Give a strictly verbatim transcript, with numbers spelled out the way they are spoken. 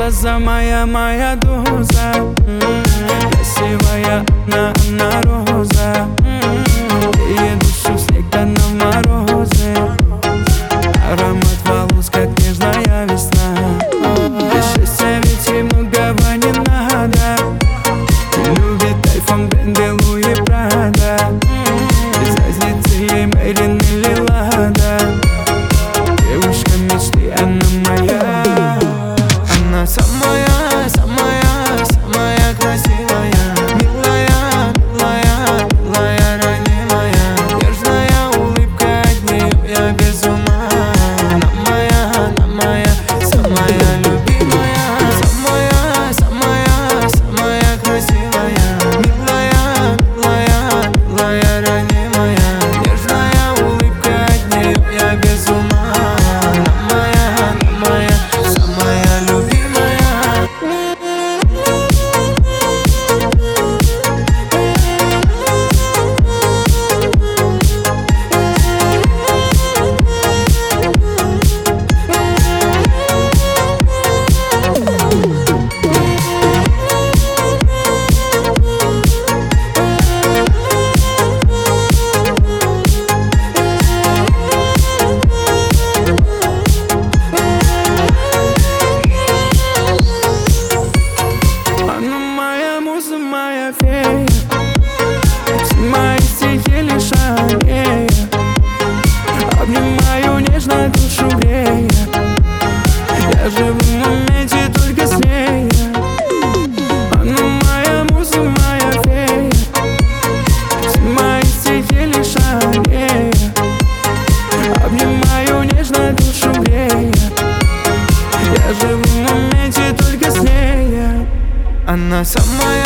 глаза, моя, моя доза. Красивая она, она роза. Ее душу всегда на морозе. Аромат волос, как нежная весна. Для счастья ведь ей многого не надо. Любит айфон, бренды Луи Прада. Без разницы ей Мэрин или Лада. Девушка мечты, она моя. Она самая, самая, самая красивая. Милая, милая, милая, ранимая. Нежная улыбка, от нее я без ума. Она моя, она моя, самая любимая. Самая, самая, самая красивая. Милая, милая, милая, ранимая. Нежная улыбка, от нее я без ума. Она моя, она моя, самая любимая. Моя фея, все мои стихи лишь о ней. Обнимаю нежно, душу грея. Я живу в моменте только с ней. Она моя муза, моя фея. Все мои стихи лишь о ней. Обнимаю нежно, душу грея. Я живу в моменте только с ней. Она самая